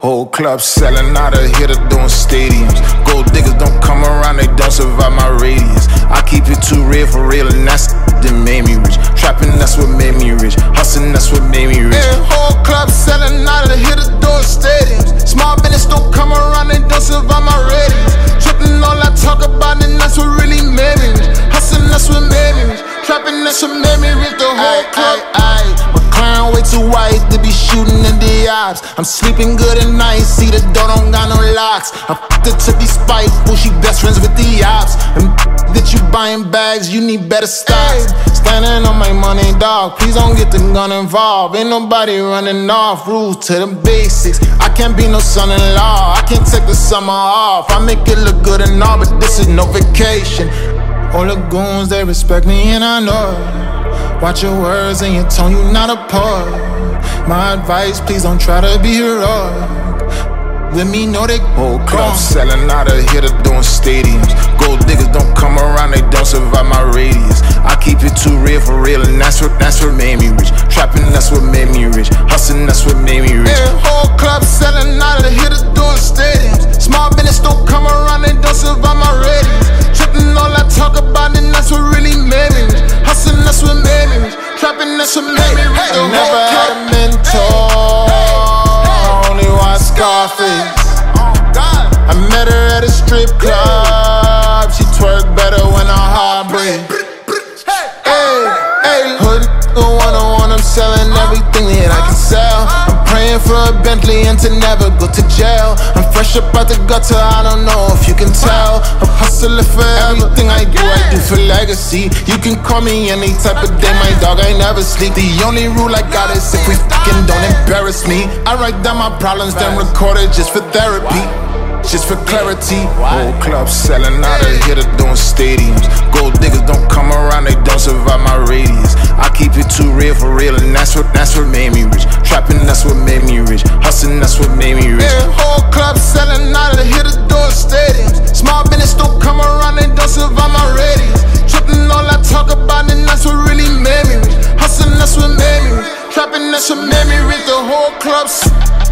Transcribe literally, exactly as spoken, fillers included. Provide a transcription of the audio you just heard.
Whole club selling out of here to doing stadiums. Gold diggers don't come around, they don't survive my radius. I keep it too real for real, and that's that made me rich. Trapping, that's what made me rich. Hustling, that's what made me rich. Yeah, whole club selling out of here to doing stadiums. Small business don't come around, they don't survive my radius. Tripping, all I talk about, and that's what really made me rich. Hustling, that's what made me rich. Trapping, that's what made me rich. The whole club, aye, McLaren way too white to be shooting in the ops. I'm sleeping good at night, see the door don't got no locks. I f***ed her to be spiteful, she best friends with the ops. And that you buying bags, you need better stocks. Standing on my money, dog, please don't get the gun involved. Ain't nobody running off, rules to the basics. I can't be no son-in-law, I can't take the summer off. I make it look good and all, but this is no vacation. All the goons, they respect me and I know it. Watch your words and your tone, you not a poet. My advice, please don't try to be heroic. With me, know they whole club selling out of here to doing stadiums. Gold diggers don't come around, they don't survive my radius. I keep it too real for real, and that's what that's what made me rich. Trapping, that's what made me rich. Hustling, that's what made me rich. Yeah, whole club selling out of here to doing stadiums. Small business don't come around, they don't survive my radius. Tripping, all I talk about, and that's what really made me rich. Hustling, that's what made me rich. Trapping, that's what made me rich. I never had a mentor, I only watch Scarface. I met her at a strip club, she twerk better when her heart breaks. Hey, hey, hood one-on-one, I'm selling everything that I can sell. I'm praying for a Bentley and to never go to jail. I'm fresh up out the gutter, I don't know if you can tell. I'm hustling for everything I do, I do for legacy. You can call me any type of day, my dog, I never sleep. The only rule I got is if we fucking don't embarrass me. I write down my problems, then record it just for therapy. Just for clarity, whole club selling out of here to doing stadiums. Gold diggers don't come around, they don't survive my radius. I keep it too real for real, and that's what that's what made me rich. Trapping, that's what made me rich. Hustling, that's what made me rich. Yeah, whole club selling out of here to doing stadiums. Small business don't come around, they don't survive my radius. Tripping, all I talk about, and that's what really made me rich. Hustling, that's what made me rich. Trapping, that's what made me rich. The whole club.